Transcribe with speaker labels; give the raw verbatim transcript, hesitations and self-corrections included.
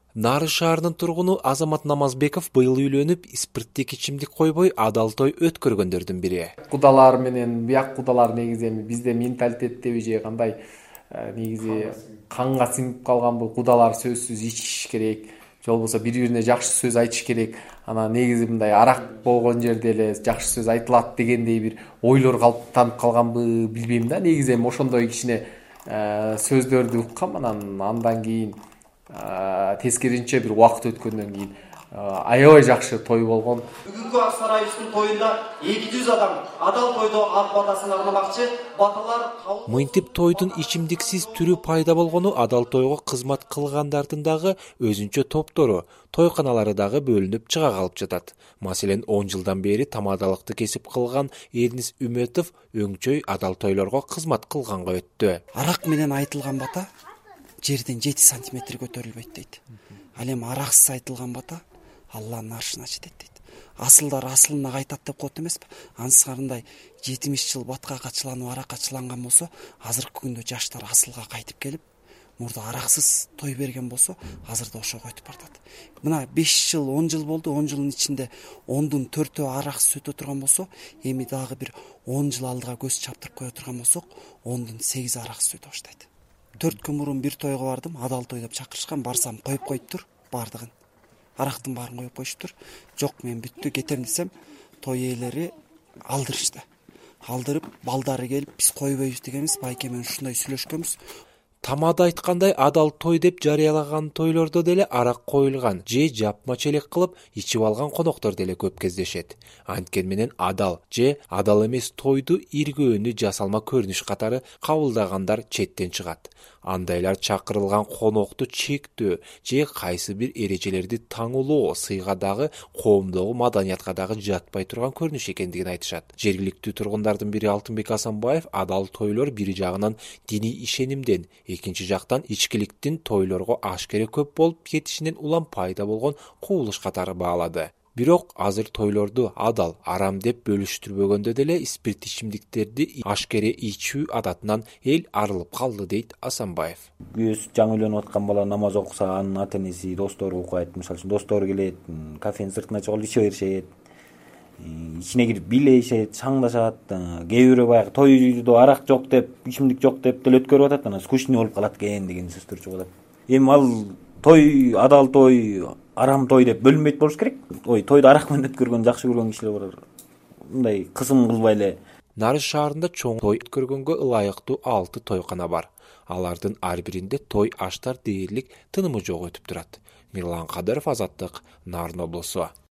Speaker 1: Нары шаарынын тургуну Азамат Намазбеков быйыл үйлөнүп, спирттик ичимдик койбой адал той өткөргөндөрдүн бири.
Speaker 2: Кудалар менен бияк кудалар негизи бизде менталитеттеби же кандай негизи канга сиңип калган бул кудалар сөзсүз ичиш керек, же болбосо бири-бирине жакшы сөз айтыш керек. Анан негизи мындай арак болгон жерде эле жакшы сөз айтылат дегендей бир ойлор калыптанып калганбы билбейм да. Негизи эми ошондой кичине сөздөрдү уккам, анан андан кийин тескеринче бир убакыт өткөндөн кийин аябай жакшы той болгон.
Speaker 3: Бүгүнкү ак сарайыбыздын тоюнда эки жүз адам адал тойдо ак батасын арнамакчы. Баталар
Speaker 1: Мынтип тойдун ичимдиксиз түрү пайда болгону адал тойго кызмат кылгандардын дагы өзүнчө топтору, тойканалары дагы бөлүнүп чыга калып жатат. Маселен, он жылдан бери тамадалыкты кесип кылган Эрнис Үмөтов өңчөй адал тойлорго кызмат кылганга өттү.
Speaker 4: Арак менен айтылган бата жерден жети сантиметр көтөрүлбөйт дейт. Ал эми араксыз айтылган бата Алланын аршына жетет дейт. Асылдар асылына кайтат деп коет эмеспи? Ансырындай жетимиш жыл батка качыланып аракка чыланган болсо, азыркы күндө жаштар асылга кайтып келип, мурда араксыз той берген болсо, азырда ошого өтүп бартат. Мына беш жыл, он жыл болду, он жылдын ичинде ондун төртөө араксыз өтө турган болсо, эми дагы бир он жыл алдыга көз чаптырып кое турган болсок, ондун сегизи араксыз өтө баштайт. төрт күн мурун бир тойго бардым, адал той деп чакырышкан, барсам коюп коюптур бардыгын. Арактын баарын коюп коюштур. Жок, мен бүттү кетем десем, той ээлери алдырышты. Алдырып, балдары келип, биз койбойбуз дегенбиз, байке менен ушундай сүйлөшкөнбүз.
Speaker 1: Тамада айткандай адал той деп жарыялаган тойлордо деле арак коюлган же жапма челек кылып ичип алган коноктор деле көп кездешет. Анткени менен адал же адал эмес тойду иргөөнү жасалма көрүнүш катары кабылдагандар четтен чыгат. Андайлар чакырылган конокту чектөө же кайсы бир эрежелерди таңулоо сыйга дагы коомдогу маданиятка дагы жатпай турган көрүнүш экендигин айтышат. Жергиликтүү тургундардын бири Алтынбек Асанбаев адал тойлор бири жагынан диний ишенимден, экинчи жактан ичкиликтин тойлорго ашкере көп болуп кетишинен улам пайда болгон кубулуш катары баалады. Бирок азыр тойлорду адал, арам деп бөлүштүрбөгөндө деле спирт ичимдиктерди ашкере ичүү адатынан эл арылып калды дейт Асанбаев.
Speaker 5: Өз жаңы үйлөнүп аткан бала намаз окуса, анын ата энеси, достору укайт. Мисалы үчүн достору келет, кафенин сыртына чыгып иче беришет. Ичине кирип бийлешет, шаңдашат. Кээ бирөө баягы тойдо арак жок деп, ичимдик жок деп деле өткөрүп атат, анан скучный болуп калат экен деген сөздөр чыгып атат. Эми ал той, адал той, арам той деп бөлүнбөйт болуш керек. Ой, тойду арак менен өткөргөн жакшы көргөн кишилер бар. Мындай кысым кылбай эле.
Speaker 1: Нары шаарында чоң той өткөргөнгө ылайыктуу алты тойкана бар. Алардын ар биринде той аштар дээрлик тынымы жок өтүп турат. Мирлан Кадыров, Азаттык, Нарын облусу.